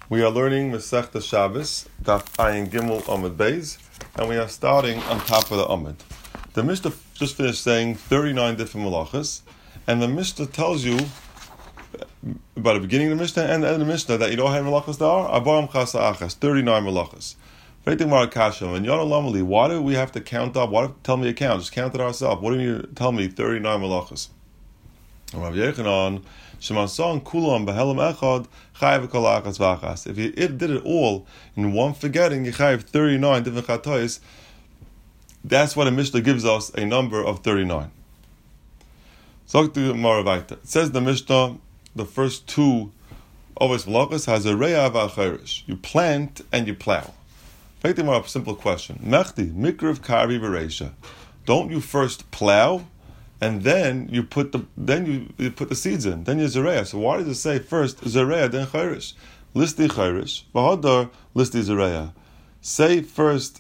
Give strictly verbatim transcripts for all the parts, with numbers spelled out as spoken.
We are learning Masechta Shabbos, Daf Ayin Gimel Amud Beis, and we are starting on top of the Amud. The Mishnah just finished saying thirty-nine different malachas, and the Mishnah tells you by the beginning of the Mishnah and the end of the Mishnah that you know how many malachas there are? Abaram Chasa Achas, thirty-nine malachas. Why do we have to count up? Why tell me a count? Just count it ourselves. What do you tell me thirty-nine malachas? Rav Yechanan, Shemasan Kulam Behelam Echad Chayav Kol Achas V'Achas. If you if did it all in one forgetting, you chayav thirty-nine different chatayis. That's why the Mishnah gives us a number of thirty-nine. So to Maravaita. It says the Mishnah, the first two always malachas has a reya v'acherish. You plant and you plow. Take them a simple question. Mechti mikrav karvi v'reisha. Don't you first plow? And then you put the then you, you put the seeds in. Then you zereya. So why does it say first zereya then chayrish? Listi chayrish v'hadar listi zereya. Say first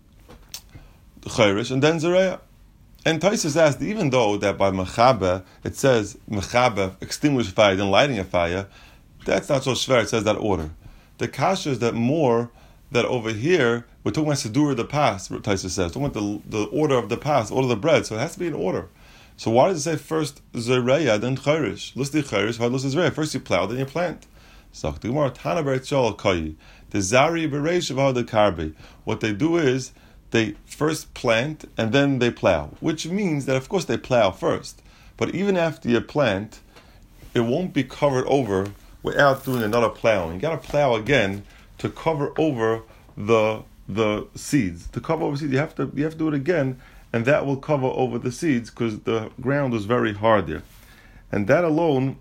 chayrish and then zereya. And Taisus asked, even though that by mechabe it says mechabe extinguish fire then lighting a fire, that's not so shver. It says that order. The kasha is that more that over here we're talking about sedur of the past. Taisus says, talking about the the order of the past, order of the bread. So it has to be in order. So why does it say first zereya then chayrish? Listi chayrish, how listi zereya? First you plow, then you plant. So the Gemara Tana B'Reitzol Kayi, the zari b'reish of the karbi. What they do is they first plant and then they plow, which means that of course they plow first. But even after you plant, it won't be covered over without doing another plowing. You got to plow again to cover over the the seeds. To cover over seeds, you have to you have to do it again. And that will cover over the seeds because the ground is very hard there. And that alone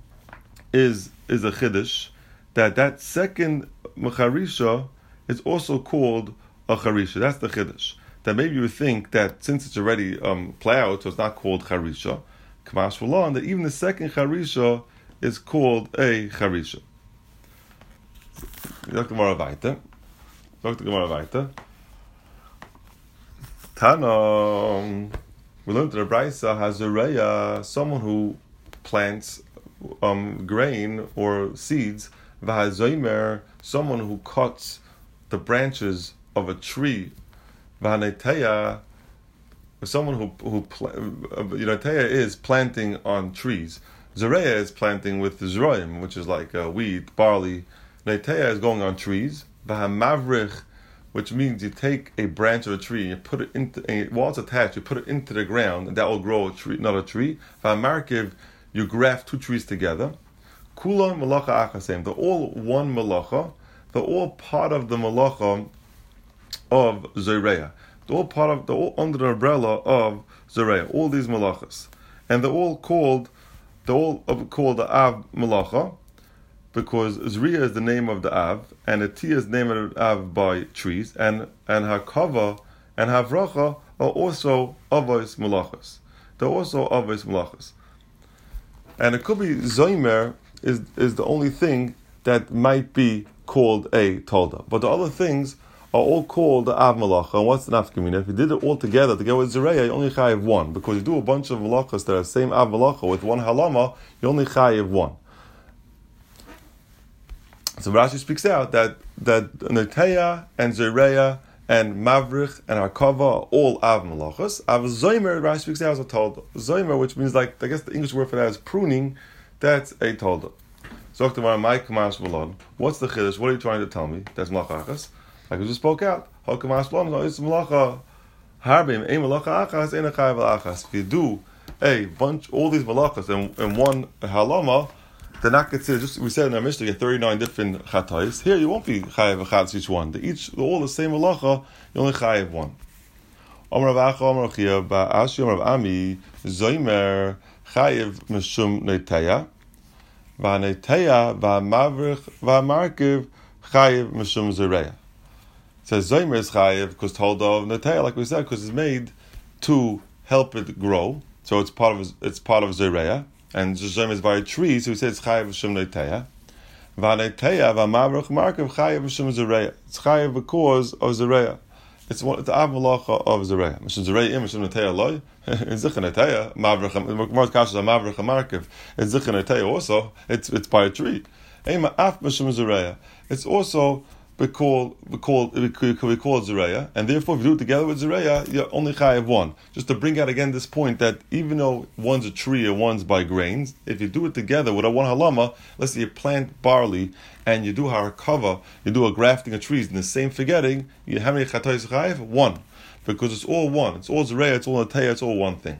is is a chiddush, that that second mecharisha is also called a charisha. That's the chiddush. That maybe you would think that since it's already um, plowed, so it's not called charisha, kamash v'lan, that even the second charisha is called a charisha. Doctor Gemara weiter. Doctor Gemara weiter. Tana, we learned that the Braisa has a reya, someone who plants um, grain or seeds, v'hazoymer, someone who cuts the branches of a tree, v'haneteya, someone who who you know, teya is planting on trees. Zereya is planting with zroim, which is like uh, wheat, barley. Neteya is going on trees. V'hamavrich, which means you take a branch of a tree and you put it into, and while it's attached, you put it into the ground, and that will grow a tree, another tree. V'hamarkiv, you graft two trees together. Kulam malacha achasem, they're all one malacha. They're all part of the malacha of zereya. They're all part of, they're all under the umbrella of zereya. All these malachas, and they're all called, they're all called the av malacha, because Zriya is the name of the Av, and Atiyah is the name of the Av by trees, and and Hakava and Havracha are also Avos Malachas. They're also Avos Malachas. And it could be Zoymer is is the only thing that might be called a Tolda. But the other things are all called the Av Malacha. And what's the nafkamina? If you did it all together, together with Zereya, you only chayiv one. Because you do a bunch of Malachas that are the same Av Malacha with one Halama, you only chayiv one. So Rashi speaks out that that Neteya and Zereya and Mavrich and Hakava are all Av Malachas. Av Zoymer, Rashi speaks out as a Tolda. Zoymer, which means like, I guess the English word for that is pruning, that's a Tolda. So what's the chiddush? What are you trying to tell me? That's Malachachas. Like we just spoke out. It's Malacha Harbim, a Malacha Achas, and a Chayav Achas. If you do a bunch, all these Malachas in, in one Halama, they're not considered, just we said in our Mishnah, you get thirty-nine different chatayis. Here you won't be chayav achats each one. They each, they're all the same malacha, you only chayav one. Amar Rav Acha, Amar Chia, Ba'ashi, Amar Rav Ami, Zoymer, chayav mishum neteya, va'neteya, va'mavrich, va'markiv, chayav mishum zereya. It says Zoymer is chayav because told of neteya, like we said, because it's made to help it grow. So it's part of it's part of zereya. And Zem is by a tree, so he says Chayav Hashem Neteya. Vaneteya v'Mavrich Markiv Chayav Hashem Zereya. It's Chayav because of Zereya. It's one. It's the Av Malacha of Zereya. Hashem Zereya Im Hashem Neteya Loi. It's Zichar Neteya Mavrich. More Kashas Mavrich Markiv. It's Zichar Neteya also. It's it's by a tree. Ema af b'shem zereya. It's also we call we call we call, we call it zereya, and therefore if you do it together with zereya, you're only chayav one. Just to bring out again this point that even though one's a tree and one's by grains, if you do it together with a one halama, let's say you plant barley and you do harakava, you do a grafting of trees in the same forgetting, you how many chatayis chayav? One, because it's all one. It's all zereya, it's all ataya, it's all one thing.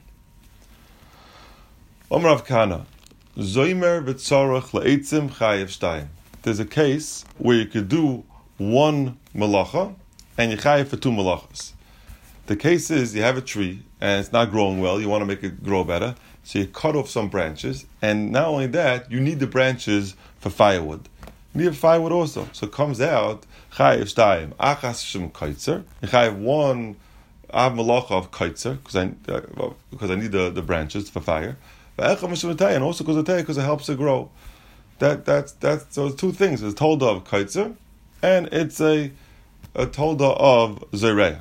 Omer Rav Kahana, zoimer v'tzarach le'etzim chayav shtayim. There's a case where you could do one malacha and you chayav for two malachas. The case is you have a tree and it's not growing well, you want to make it grow better, so you cut off some branches, and not only that, you need the branches for firewood. You need firewood also. So it comes out chayav shtayim achas shem kaitzer. You chayav one I have malacha of kaitzer because I uh, because I need the, the branches for fire, and also because because it helps it grow. That that's that's so two things. It's told of kaitzer, and it's a a tolda of zereya,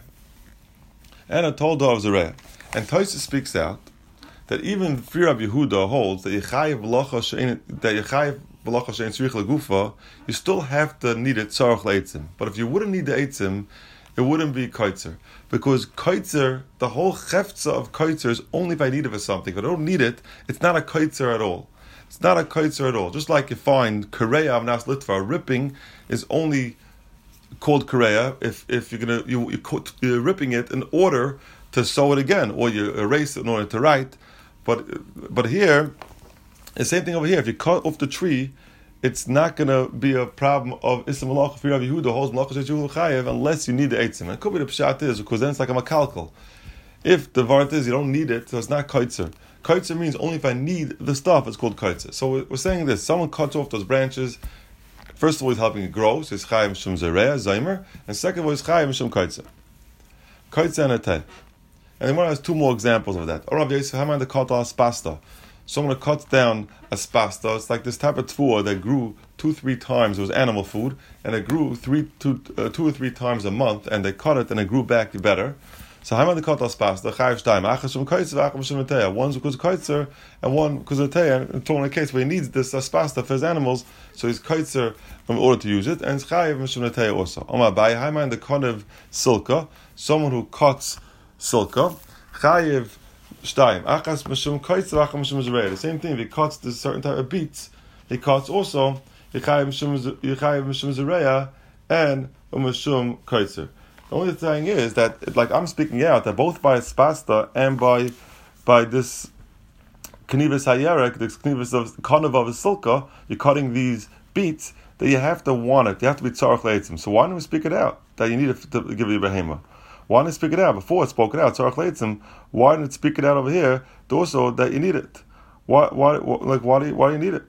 and a tolda of zereya. And Tosfos speaks out that even Fri Rabbi Yehuda holds that yechayev v'locha shein that yechayev v'locha shein tzrich legufa, you still have to need it tzarich leitzim. But if you wouldn't need the eitzim, it wouldn't be kaitzer, because kaitzer, the whole cheftza of kaitzer is only if I need it for something. If I don't need it, it's not a kaitzer at all. It's not a kaitzer at all. Just like you find kareya of nas litva, ripping is only called kareya if if you're gonna you you're ripping it in order to sew it again, or you erase it in order to write. But but here, the same thing over here. If you cut off the tree, it's not going to be a problem of Issa Malach Fri Rabbi Yehuda holds Malach Shechu Chayev unless you need the eitzim. And it could be the pshat is because then it's like a makalkal. If the vart is you don't need it, so it's not kaitzer. Kaitzer means only if I need the stuff, it's called kaitzer. So we're saying this: someone cuts off those branches. First of all, he's helping it grow, so it's chayev shum zereya zaymer, and second of all, it's chayev shum kaitzer. Kaitzer and a te. And then one has two more examples of that. Rav Yosef, how am I the kata spasta? Someone cuts down a spasta. It's like this type of tfuah that grew two, three times. It was animal food, and it grew three, two, uh, two or three times a month, and they cut it, and it grew back better. So how am I the kata spasta? Chayev shtayim achas shum kaitzer, achas shum teya. One's because of kaitzer, and one because of teya. And in a case where he needs this uh, spasta for his animals, so he's kaitzer in order to use it, and it's chayev shum teya also. Omar Abaye, how am I the konev silka? Someone who cuts silka, chayev shtayim achas mishum kaitzer, achas mishum zereya. The same thing. If he cuts this certain type of beets, he cuts also yechayev mishum zereya and mishum kaitzer. The only thing is that, like I'm speaking out, that both by spasta and by by this knivus hayerek, this knivus of konev of silka, you're cutting these beets that you have to want it. You have to be tzarich leitzim. So why don't we speak it out that you need it to give you a behema? Why didn't it speak it out? Before it spoke it out, tzarich leitzim. Why didn't it speak it out over here? Also, that you need it. Why? Why? Like why do you, why do you need it?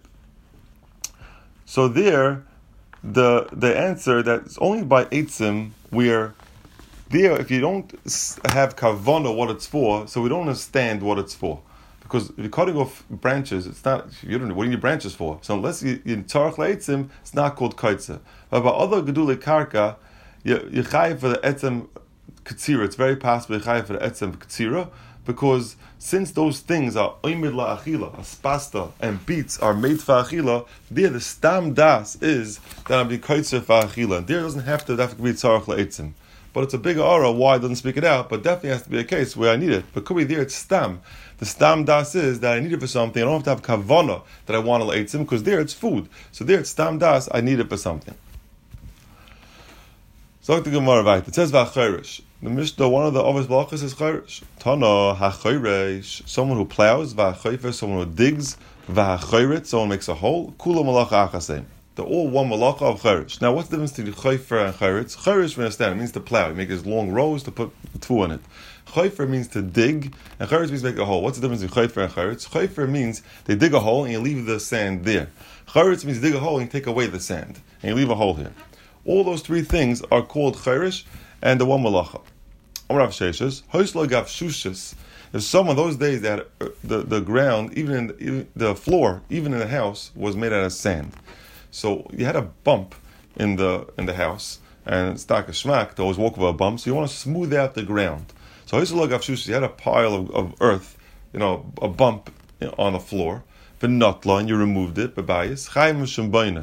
So there, the the answer that it's only by eitzim where there, if you don't have kavana what it's for, so we don't understand what it's for. Because if you're cutting off branches, it's not, you don't know, what do you need branches for? So unless you in tzarich leitzim, it's not called kaitzer. But by other gedule karka, you you chayav for the etzim katsira. It's very possible you chayav for the etzim katsira, because since those things are oimid la'achila, aspasta and beets are made for achila, there the stam das is that I'm being kaitzer for achila. And there it doesn't have to have to be tzarich leitzim. But it's a bigger aura why it doesn't speak it out, but definitely has to be a case where I need it. But could be there it's stam. The stam das is that I need it for something. I don't have to have kavana that I want to leitzim, because there it's food. So there it's stam das, I need it for something. So the Gemara right. It says v'achayrish. The Mishnah, one of the obvious blachas is chayrish. Tana hachayrish, someone who plows, v'achayfer, someone who digs, v'achayrit, someone makes a hole. Kula malacha achasem. They're all one malacha of chayrish. Now, what's the difference between chayfer and chayrit? Chayrish, we understand, it means to plow. You make these long rows to put tfu in it. Chayfer means to dig, and chayrit means to make a hole. What's the difference between chayfer and chayrit? Chayfer means they dig a hole and you leave the sand there. Chayrit means dig a hole and you take away the sand, and you leave a hole here. All those three things are called chayrish and the one malacha. Amrav Sheshes, Hoislo gav shushis. If someone those days that the, the ground, even in the, even the floor, even in the house, was made out of sand. So you had a bump in the in the house, and it's not a shmak to always walk over a bump. So you want to smooth out the ground. So Hoislo gav shushis, you had a pile of, of earth, you know, a bump on the floor. V'notla, and you removed it. Bebayis chayim shembayna.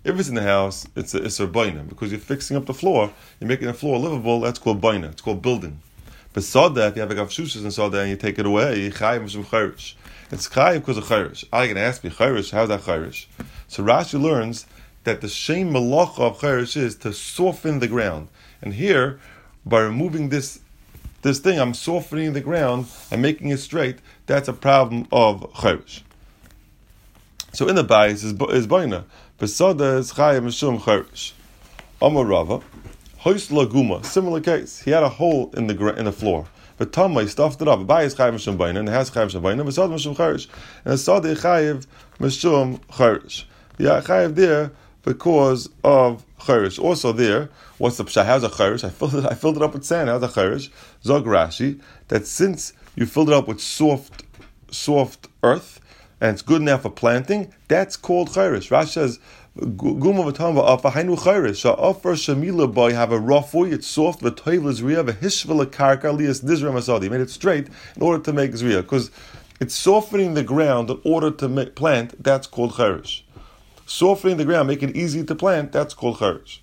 If it's in the house, it's a Isser Baina, because you're fixing up the floor, you're making the floor livable, that's called Baina, it's called building. But Sada, if you have a Gavshusas and Sada and you take it away, Chayiv Mishum Chayrish. It's Chayiv because of Chayrish. I can ask me, Chayrish, how's that Chayrish? So Rashi learns that the Shem Malacha of Chayrish is to soften the ground. And here, by removing this this thing, I'm softening the ground and making it straight. That's a problem of Chayrish. So in the Bayis is, is Baina. Besada is Chayiv Mishum Chayrish. Amar Rava. Hoist Laguma, similar case. He had a hole in the in the floor. But Tamai stuffed it up. Bayis Chayiv Mishum Baina, and it has Chayiv Mishum Baina. Besada Mishum Chayrish. And the Sada Chayiv Mishum Chayrish. The Chayiv there because of Chayrish. Also there, what's the pshat? How's a Chayrish? I filled it. I filled it up with sand. How's a Chayrish? Zog Rashi, that since you filled it up with soft, soft earth, and it's good enough for planting, that's called Chayrish. Rashi says, Guma v'tamba afa hainu Chayrish. Sha'afar shamila boy have a rafui. It's soft. V'toiv l'zriya v'hishvel karka lias nizra masadi. He made it straight in order to make zriya, because it's softening the ground in order to make, plant. That's called Chayrish. Softening the ground, make it easy to plant. That's called Chayrish.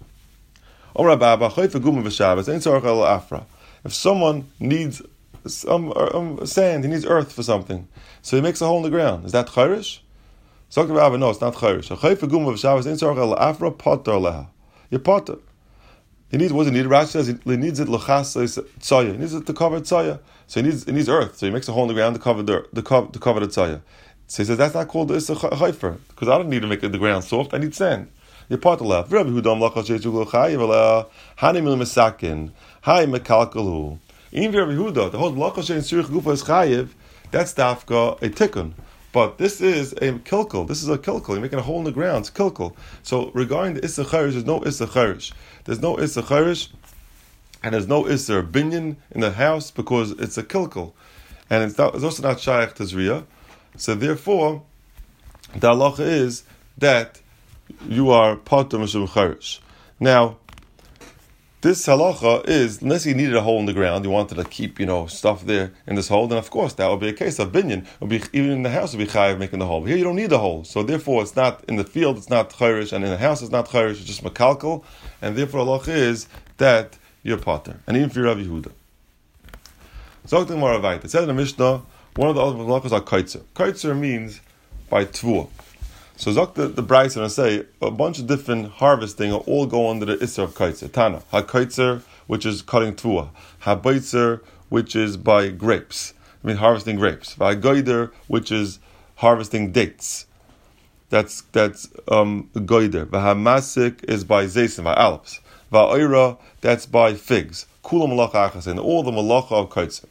If someone needs some um, sand, he needs earth for something, so he makes a hole in the ground. Is that Chayrish? No, it's not Chayrish. You're potter. He needs, what does he need? Rashi says he needs it l'chas tzaya. He needs it to cover tzaya. So he needs, he needs earth. So he makes a hole in the ground to cover the, the to cover the tzaya. So he says that's not called the Issa Chayfer, because I don't need to make the ground soft. I need sand. You're potter left. Rabbi Hudam lachas she'echugul chayiv hanimil mesakin hay mekalkalu. Even Rabbi Huda, the whole lachas she'echugul gufa is chayiv. That's dafka a tikkun. But this is a kilkel. This is a kilkel. You're making a hole in the ground. It's kilkel. So regarding the Issa Chayrish, there's no Issa Chayrish. There's no Issa Chayrish, and there's no Issa binyan in the house because it's a kilkel. And it's, not, it's also not Shaykh to Zriya. So therefore, the halacha is that you are Pater Mishum Chayrish. Now, this halacha is, unless you needed a hole in the ground, you wanted to keep, you know, stuff there in this hole, then of course that would be a case of binyan. Would be, even in the house would be chayiv making the hole. But here you don't need the hole. So therefore it's not, in the field it's not chayrish, and in the house it's not chayrish, it's just makalkal, and therefore halacha is that you're potter. And even for Rabbi Yehuda. Zog the Gemara Vayit. It says in the Mishnah, one of the other halachas are kaitzer. Kaitzer means by tvua. So Zok the, the Bryce and I say a bunch of different harvesting are all go under the Isser of Kaitzer. Tana, Ha-Kaitzer, which is cutting Tvua. Ha-Baitzer, which is by grapes. I mean harvesting grapes. Ha-Goider, which is harvesting dates. That's that's um Goider. Ha-Masik is by Zaysim, by Alps. Va-Oira, that's by figs. Kula Malacha Achasin, all the Malacha of Kaitzer.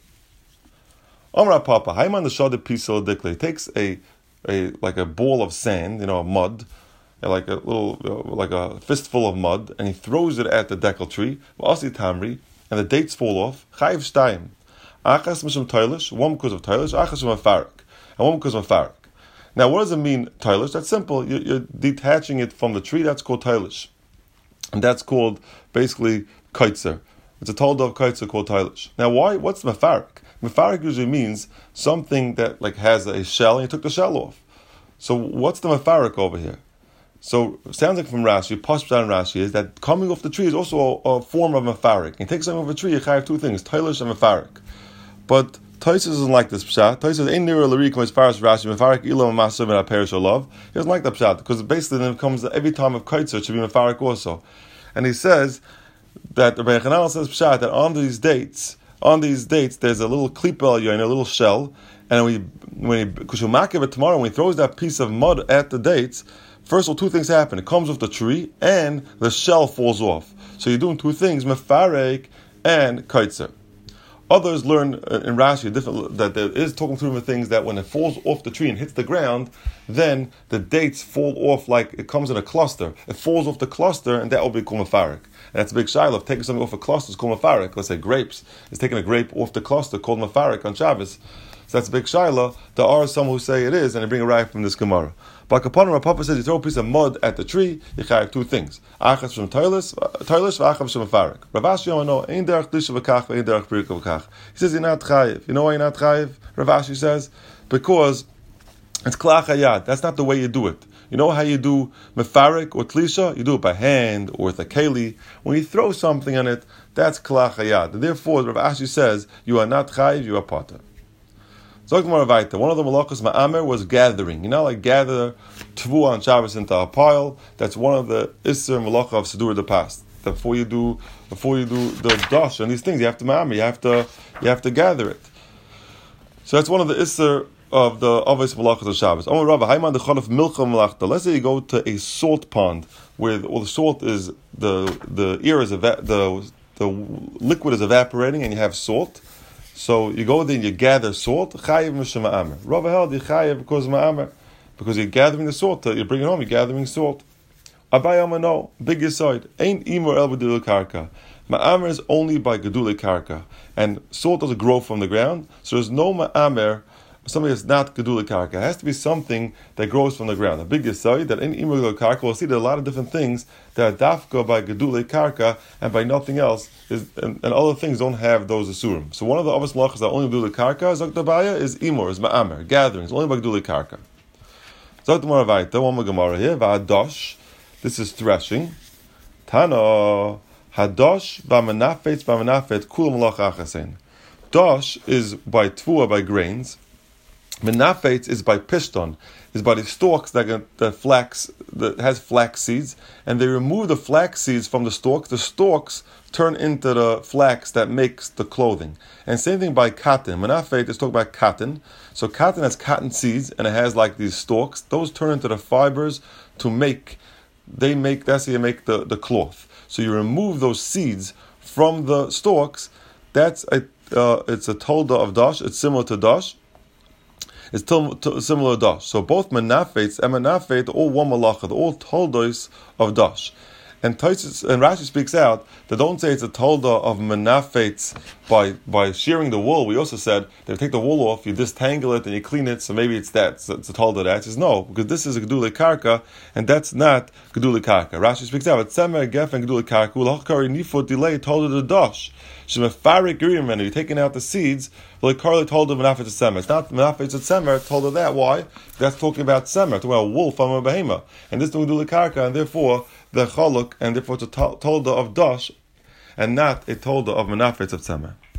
Amra Papa, Haiman the Shada Pisal Dikle. He takes a A like a ball of sand, you know, mud, like a little, uh, like a fistful of mud, and he throws it at the dekel tree. V'asi tamri, and the dates fall off. Chayiv shtayim, achas mishum toilish, one because of toilish, achas mishum afarik, and one because of afarik. Now, what does it mean toilish? That's simple. You're, you're detaching it from the tree. That's called toilish, and that's called basically kaitzer. It's a told of kaitzer called toilish. Now, why? What's mafarik? Mefarik usually means something that like has a shell and you took the shell off. So what's the mefarik over here? So it sounds like from Rashi, Pashtan Rashi is that coming off the tree is also a, a form of mefarik. You take something off a tree, you have two things, toilish and mefarik. But Taisus doesn't like this pshat. Taisus ain't near a lyric as far as Rashi mefarik ilam masav and aperish love. He doesn't like that pshat because basically then it comes that every time of kaitzer it should be mefarik also. And he says that the Rebbe Chananel says pshat that on these dates. On these dates, there's a little klipel in a little shell, and when he, when he, kushumakev it tomorrow, when he throws that piece of mud at the dates, first of all, two things happen. It comes off the tree, and the shell falls off. So you're doing two things, mefarek and kaitzer. Others learn in Rashi different, that there is talking through the things that when it falls off the tree and hits the ground, then the dates fall off like it comes in a cluster. It falls off the cluster, and that will be called mefarek. And that's a big shiloh. If taking something off a cluster is called mefarek. Let's say grapes. It's taking a grape off the cluster called mefarek on Shabbos. So that's a big shiloh. There are some who say it is, and they bring a right from this Gemara. But Kapanim, our Papa says you throw a piece of mud at the tree, you have two things. Achas from toilish, toilish, v'achas from mefarek. Rav Ashi Yomano, ein derech disha v'kach, ein derech pirika v'kach. He says you're not chayiv. You know why you're not chayiv? Rav Ashi says because it's klach hayad. That's not the way you do it. You know how you do mefarik or tlisha? You do it by hand or with a keli. When you throw something on it, that's kala chayad. Therefore, Rav Ashi says, you are not chayiv, you are potter. One of the malachas ma'amer was gathering. You know, like gather tvu on Shabbos into a pile. That's one of the isser malacha of Sidur the past. Before you do, before you do the dash and these things, you have to ma'amer. You have to, you have to gather it. So that's one of the isser of the obvious malachas of Shabbos. Omar Rabba, Hayman dechanav milcha malachta. Let's say you go to a salt pond where all the salt is the the air is eva- the the liquid is evaporating and you have salt. So you go there and you gather salt. Chayiv mishum ma'amer. Rava held you chayiv because ma'amer, because you're gathering the salt. You bring it home. You're gathering salt. Abai Amar no. Big aside. Ain't imor el b'dulei karka. Ma'amer is only by gedulei karka, and salt doesn't grow from the ground. So there's no ma'amer. Something that's not gedulei karka. It has to be something that grows from the ground. The big aside that in imor gedulei karka, we'll see there are a lot of different things that are dafka by gedulei karka and by nothing else. Is, and, and other things don't have those asurim. So one of the obvious malachas that only gedulei karka, Zok Baya, is imor, is ma'amer, gatherings, only by gedulei karka. Zok Ma'avaita, one more Gemara here, va'adosh, this is threshing. Tana, hadosh, va'manafet, va'manafet, kul malacha achasen. Dosh is by tvua, by grains. Menafet is by pishton, is by the stalks that get the flax that has flax seeds, and they remove the flax seeds from the stalks. The stalks turn into the flax that makes the clothing. And same thing by cotton. Menafet is talking about cotton. So cotton has cotton seeds, and it has like these stalks. Those turn into the fibers to make. They make that's how you make the, the cloth. So you remove those seeds from the stalks. That's a uh, it's a tolda of dash. It's similar to dash. It's t- t- similar to dash. So both menafets and menafet, all one malacha, all toldos of dash. And Taisus, and Rashi speaks out that don't say it's a tolda of menafets by by shearing the wool. We also said that you take the wool off, you distangle it, and you clean it. So maybe it's that. So it's a tolda of that. It says no, because this is a gedulei karka, and that's not gedulei karka. Rashi speaks out. It's semer gef and gedulei karka. Ulachkari nifot delay tolda the dash. Shemafarik giriman. You're taking out the seeds. Well, Carly told him menafet semer. It's not menafet semer. Told her that. Why? That's talking about semer. Talking about a wool from a behema, and this is gedulei karka, and therefore the chaluk, and therefore it's a tolda of dash, and not a tolda of menafet of semer.